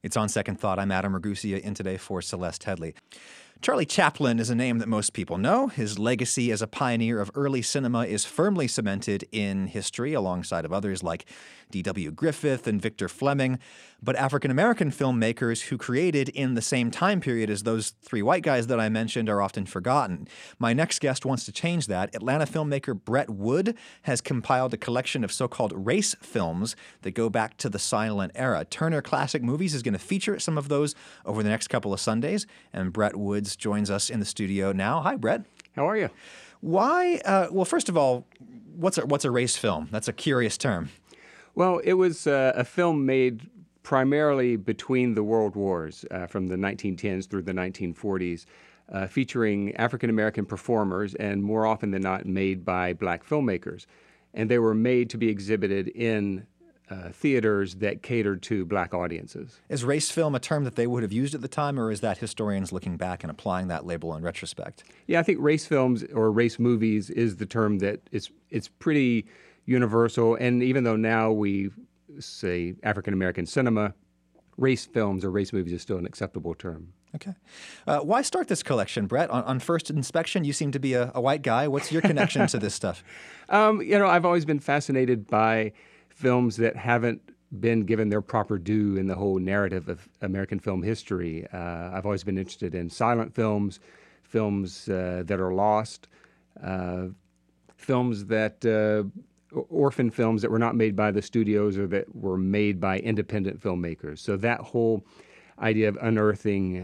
It's On Second Thought. I'm Adam Ragusa in today for Celeste Headley. Charlie Chaplin is a name that most people know. His legacy as a pioneer of early cinema is firmly cemented in history alongside of others like D.W. Griffith and Victor Fleming. But African-American filmmakers who created in the same time period as those three white guys that I mentioned are often forgotten. My next guest wants to change that. Atlanta filmmaker Brett Wood has compiled a collection of so-called race films that go back to the silent era. Turner Classic Movies is going to feature some of those over the next couple of Sundays, and Brett Woods joins us in the studio now. Hi, Brett. How are you? Why? Well, first of all, what's a race film? That's a curious term. Well, it was a film made primarily between the world wars, from the 1910s through the 1940s, featuring African-American performers and more often than not made by black filmmakers. And they were made to be exhibited in theaters that catered to black audiences. Is race film a term that they would have used at the time, or is that historians looking back and applying that label in retrospect? Yeah, I think race films or race movies is the term that it's pretty universal. And even though now we say African-American cinema, race films or race movies is still an acceptable term. Okay. Why start this collection, Brett? On first inspection, you seem to be a white guy. What's your connection to this stuff? I've always been fascinated by films that haven't been given their proper due in the whole narrative of American film history. I've always been interested in silent films, films that are lost, films that orphan films that were not made by the studios or that were made by independent filmmakers. So that whole idea of unearthing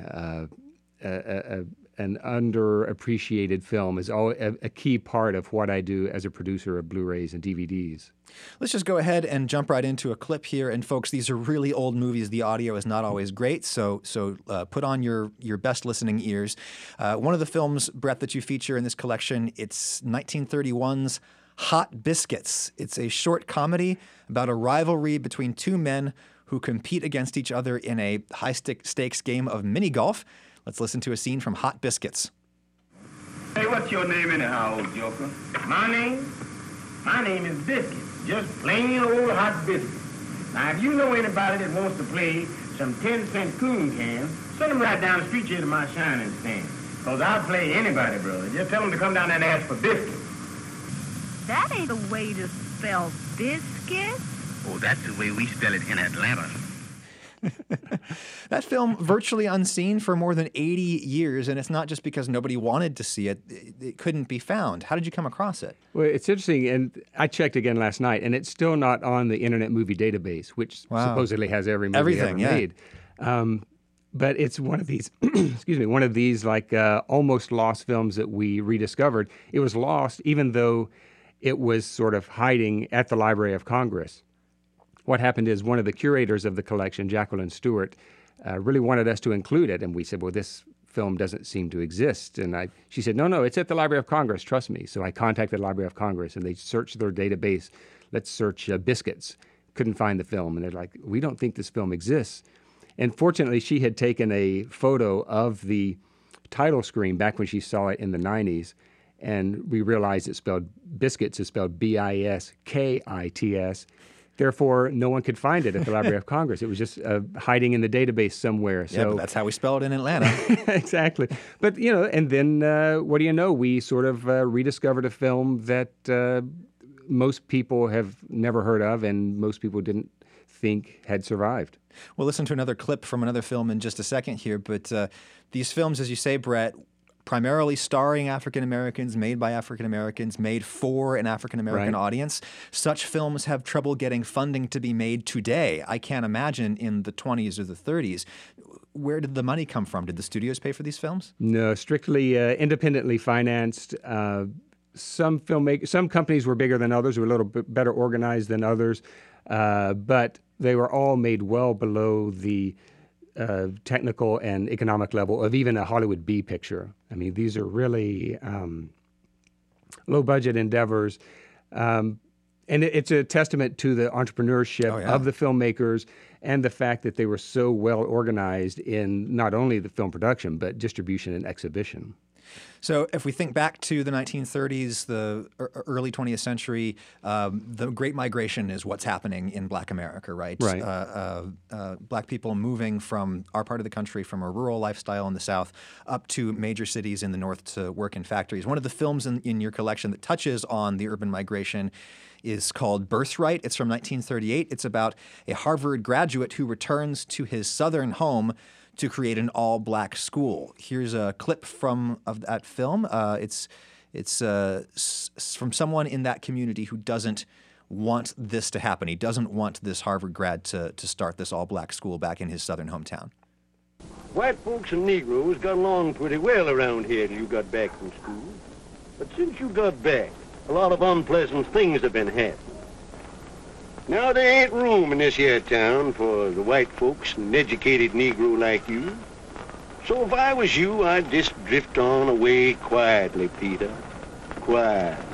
an underappreciated film is a key part of what I do as a producer of Blu-rays and DVDs. Let's just go ahead and jump right into a clip here. And folks, these are really old movies. The audio is not always great, so put on your best listening ears. One of the films, Brett, that you feature in this collection, it's 1931's Hot Biscuits. It's a short comedy about a rivalry between two men who compete against each other in a high-stakes game of mini-golf. Let's listen to a scene from Hot Biscuits. Hey, what's your name anyhow, old joker? My name? My name is Biscuit. Just plain old Hot Biscuit. Now, if you know anybody that wants to play some 10-cent coon cans, send them right down the street here to my shining stand. Because I'll play anybody, brother. Just tell them to come down there and ask for Biscuit. That ain't the way to spell biscuit. Oh, that's the way we spell it in Atlanta. That film, virtually unseen for more than 80 years, and it's not just because nobody wanted to see it. It couldn't be found. How did you come across it? Well, it's interesting, and I checked again last night, and it's still not on the Internet Movie Database, which supposedly has every movie ever made. But it's one of these, one of these like almost lost films that we rediscovered. It was lost even though it was sort of hiding at the Library of Congress. What happened is one of the curators of the collection, Jacqueline Stewart, really wanted us to include it. And we said, well, this film doesn't seem to exist. And she said, no, it's at the Library of Congress, trust me. So I contacted the Library of Congress, and they searched their database. Let's search Biscuits. Couldn't find the film. And they're like, we don't think this film exists. And fortunately, she had taken a photo of the title screen back when she saw it in the 90s. And we realized it's spelled Biscuits is spelled Biskits. Therefore, no one could find it at the Library of Congress. It was just hiding in the database somewhere. Yeah, but that's how we spell it in Atlanta. Exactly. But, and then what do you know? We sort of rediscovered a film that most people have never heard of and most people didn't think had survived. We'll listen to another clip from another film in just a second here. But these films, as you say, Brett, primarily starring African-Americans, made by African-Americans, made for an African-American audience. Such films have trouble getting funding to be made today. I can't imagine in the 20s or the 30s. Where did the money come from? Did the studios pay for these films? No, strictly independently financed. Some companies were bigger than others, were a little bit better organized than others, but they were all made well below the technical and economic level of even a Hollywood B picture. I mean, these are really low-budget endeavors. And it's a testament to the entrepreneurship of the filmmakers and the fact that they were so well organized in not only the film production, but distribution and exhibition. So if we think back to the 1930s, the early 20th century, the Great Migration is what's happening in Black America, right? Right. Black people moving from our part of the country, from a rural lifestyle in the South, up to major cities in the North to work in factories. One of the films in your collection that touches on the urban migration is called Birthright. It's from 1938. It's about a Harvard graduate who returns to his Southern home to create an all-black school. Here's a clip of that film. It's from someone in that community who doesn't want this to happen. He doesn't want this Harvard grad to start this all-black school back in his Southern hometown. White folks and Negroes got along pretty well around here till you got back from school. But since you got back, a lot of unpleasant things have been happening. Now, there ain't room in this here town for the white folks and an educated Negro like you. So if I was you, I'd just drift on away quietly, Peter. Quietly.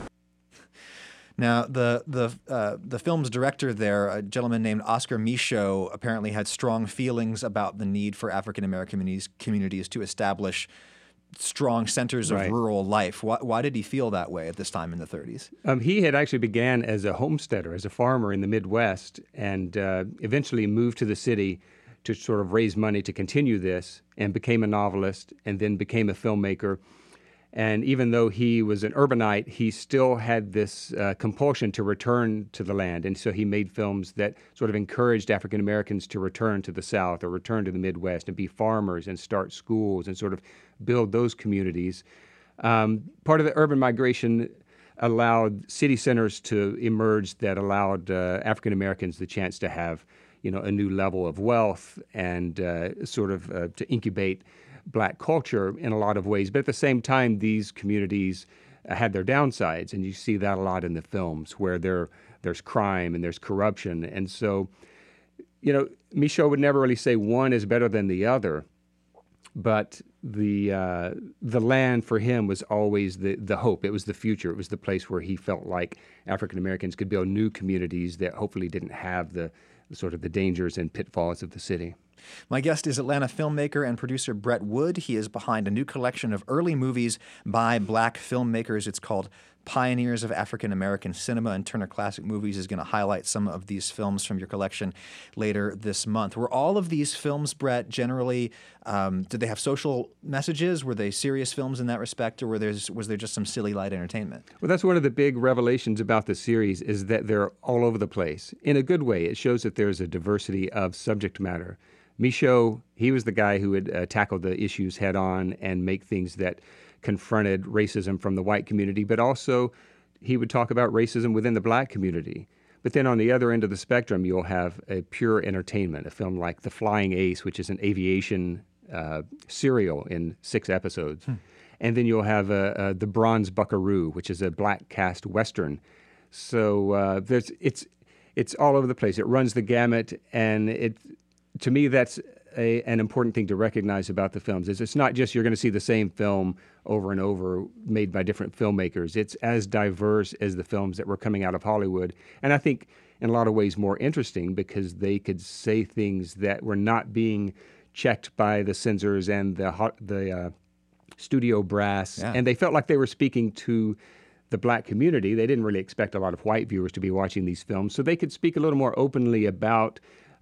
Now, the film's director there, a gentleman named Oscar Micheaux, apparently had strong feelings about the need for African-American communities to establish strong centers of rural life. Why did he feel that way at this time in the 30s? He had actually began as a homesteader, as a farmer in the Midwest, and eventually moved to the city to sort of raise money to continue this, and became a novelist, and then became a filmmaker. And even though he was an urbanite, he still had this compulsion to return to the land. And so he made films that sort of encouraged African Americans to return to the South or return to the Midwest and be farmers and start schools and sort of build those communities. Part of the urban migration allowed city centers to emerge that allowed African Americans the chance to have, a new level of wealth and to incubate Black culture in a lot of ways. But at the same time, these communities had their downsides, and you see that a lot in the films where there's crime and there's corruption. And so, Micheaux would never really say one is better than the other, but the land for him was always the hope. It was the future. It was the place where he felt like African Americans could build new communities that hopefully didn't have the dangers and pitfalls of the city. My guest is Atlanta filmmaker and producer Brett Wood. He is behind a new collection of early movies by Black filmmakers. It's called Pioneers of African American Cinema, and Turner Classic Movies is going to highlight some of these films from your collection later this month. Were all of these films, Brett, generally, did they have social messages? Were they serious films in that respect, or was there just some silly light entertainment? Well, that's one of the big revelations about the series, is that they're all over the place. In a good way, it shows that there's a diversity of subject matter. Micheaux, he was the guy who would tackle the issues head on and make things that confronted racism from the white community, but also he would talk about racism within the Black community. But then on the other end of the spectrum, you'll have a pure entertainment, a film like The Flying Ace, which is an aviation serial in 6 episodes. And then you'll have The Bronze Buckaroo, which is a Black cast Western. So it's all over the place. It runs the gamut, and to me, that's an important thing to recognize about the films. Is it's not just you're going to see the same film over and over made by different filmmakers. It's as diverse as the films that were coming out of Hollywood. And I think in a lot of ways more interesting because they could say things that were not being checked by the censors and the studio brass. Yeah. And they felt like they were speaking to the Black community. They didn't really expect a lot of white viewers to be watching these films. So they could speak a little more openly about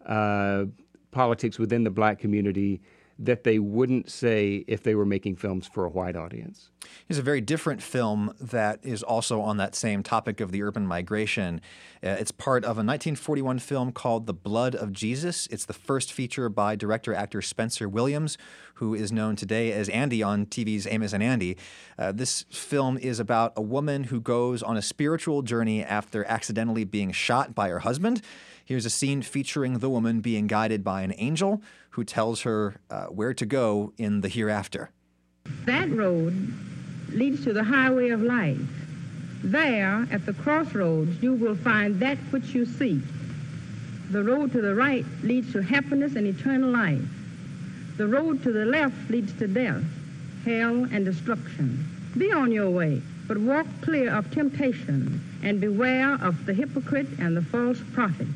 politics within the Black community that they wouldn't say if they were making films for a white audience. Here's a very different film that is also on that same topic of the urban migration. It's part of a 1941 film called The Blood of Jesus. It's the first feature by director-actor Spencer Williams, who is known today as Andy on TV's Amos and Andy. This film is about a woman who goes on a spiritual journey after accidentally being shot by her husband. Here's a scene featuring the woman being guided by an angel who tells her where to go in the hereafter. That road leads to the highway of life. There, at the crossroads, you will find that which you seek. The road to the right leads to happiness and eternal life. The road to the left leads to death, hell, and destruction. Be on your way, but walk clear of temptation and beware of the hypocrite and the false prophet.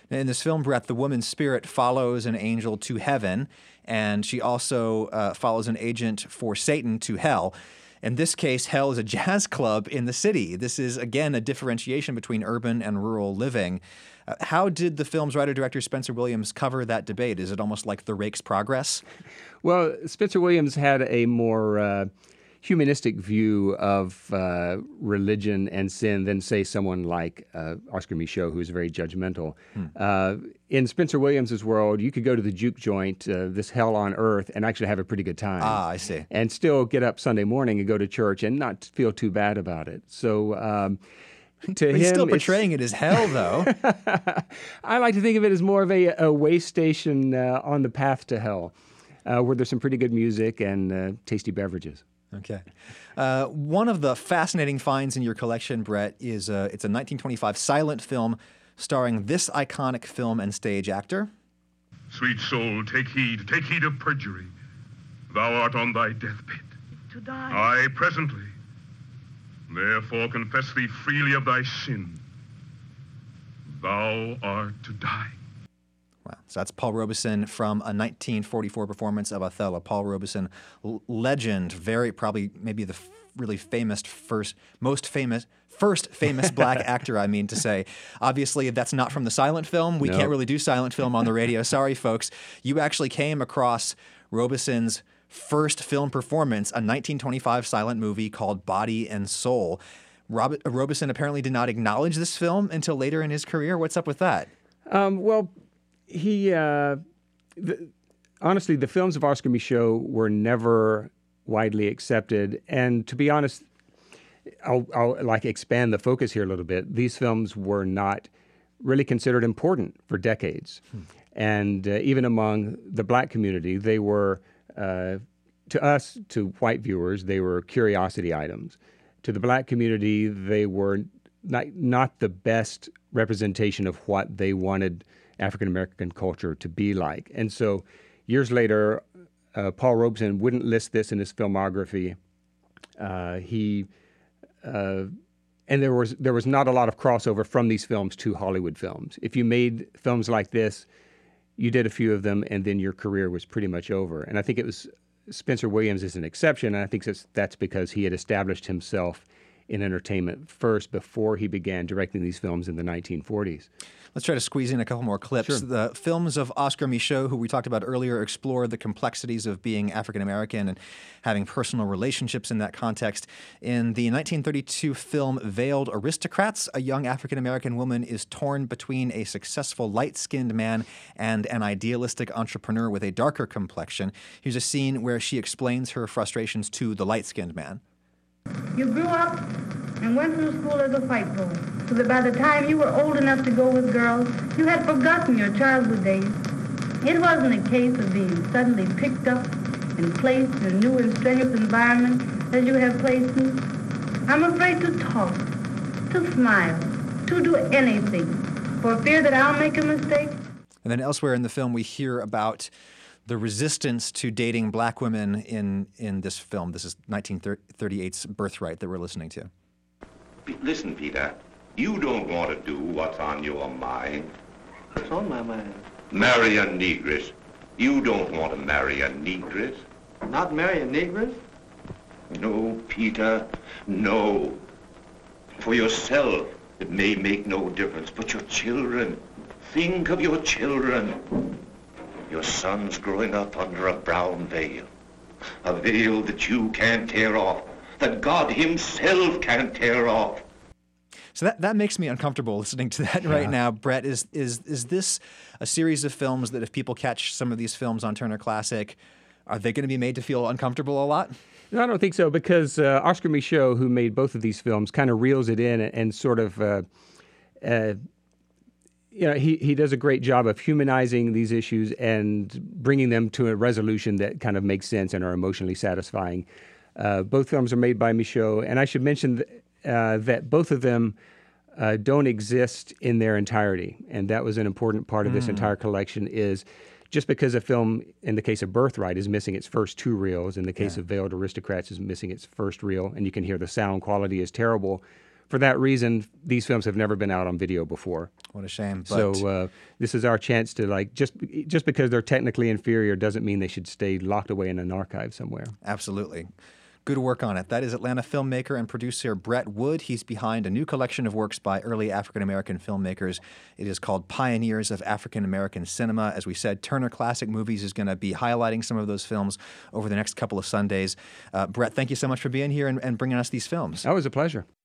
In this film, Brett, the woman's spirit follows an angel to heaven, and she also follows an agent for Satan to hell. In this case, hell is a jazz club in the city. This is, again, a differentiation between urban and rural living. How did the film's writer-director Spencer Williams cover that debate? Is it almost like The Rake's Progress? Well, Spencer Williams had a more humanistic view of religion and sin than, say, someone like Oscar Micheaux, who's very judgmental. In Spencer Williams's world, you could go to the juke joint, this hell on earth, and actually have a pretty good time. Ah, I see. And still get up Sunday morning and go to church and not feel too bad about it. So to he's him, still portraying it as hell, though. I like to think of it as more of a way station on the path to hell, where there's some pretty good music and tasty beverages. Okay. One of the fascinating finds in your collection, Brett, is it's a 1925 silent film starring this iconic film and stage actor. Sweet soul, take heed of perjury. Thou art on thy deathbed. To die. Aye, presently. Therefore confess thee freely of thy sin. Thou art to die. Wow. So that's Paul Robeson from a 1944 performance of Othello. Paul Robeson, legend, probably maybe the really first famous black actor, I mean to say. Obviously, that's not from the silent film. We can't really do silent film on the radio. Sorry, folks. You actually came across Robeson's first film performance, a 1925 silent movie called Body and Soul. Robeson apparently did not acknowledge this film until later in his career. What's up with that? Well, honestly, the films of Oscar Micheaux were never widely accepted. And to be honest, I'll like expand the focus here a little bit. These films were not really considered important for decades. And even among the black community, they were, to us, to white viewers, they were curiosity items. To the black community, they were not the best representation of what they wanted African-American culture to be like. And so years later, Paul Robeson wouldn't list this in his filmography. And there was not a lot of crossover from these films to Hollywood films. If you made films like this, you did a few of them, and then your career was pretty much over. And I think it was Spencer Williams is an exception, and I think that's because he had established himself in entertainment first before he began directing these films in the 1940s. Let's try to squeeze in a couple more clips. Sure. The films of Oscar Micheaux, who we talked about earlier, explore the complexities of being African-American and having personal relationships in that context. In the 1932 film Veiled Aristocrats, a young African-American woman is torn between a successful light-skinned man and an idealistic entrepreneur with a darker complexion. Here's a scene where she explains her frustrations to the light-skinned man. You grew up and went through school as a white boy, so that by the time you were old enough to go with girls, you had forgotten your childhood days. It wasn't a case of being suddenly picked up and placed in a new and strenuous environment as you have placed me. I'm afraid to talk, to smile, to do anything, for fear that I'll make a mistake. And then elsewhere in the film, we hear about the resistance to dating black women in this film. This is 1938's Birthright that we're listening to. Listen, Peter, you don't want to do what's on your mind. What's on my mind? Marry a negress. You don't want to marry a negress. Not marry a negress? No, Peter, no. For yourself, it may make no difference, but your children, think of your children. Your son's growing up under a brown veil, a veil that you can't tear off, that God himself can't tear off. So that makes me uncomfortable listening to that right now. Brett, is this a series of films that if people catch some of these films on Turner Classic, are they going to be made to feel uncomfortable a lot? No, I don't think so, because Oscar Micheaux, who made both of these films, kind of reels it in and sort of he does a great job of humanizing these issues and bringing them to a resolution that kind of makes sense and are emotionally satisfying. Both films are made by Micheaux, and I should mention that both of them don't exist in their entirety, and that was an important part of this entire collection. Is just because a film, in the case of Birthright, is missing its first two reels, in the case of Veiled Aristocrats is missing its first reel, and you can hear the sound quality is terrible. for that reason, these films have never been out on video before. What a shame. So this is our chance to, like, just because they're technically inferior doesn't mean they should stay locked away in an archive somewhere. Absolutely. Good work on it. That is Atlanta filmmaker and producer Brett Wood. He's behind a new collection of works by early African-American filmmakers. It is called Pioneers of African-American Cinema. As we said, Turner Classic Movies is going to be highlighting some of those films over the next couple of Sundays. Brett, thank you so much for being here and bringing us these films. That was a pleasure.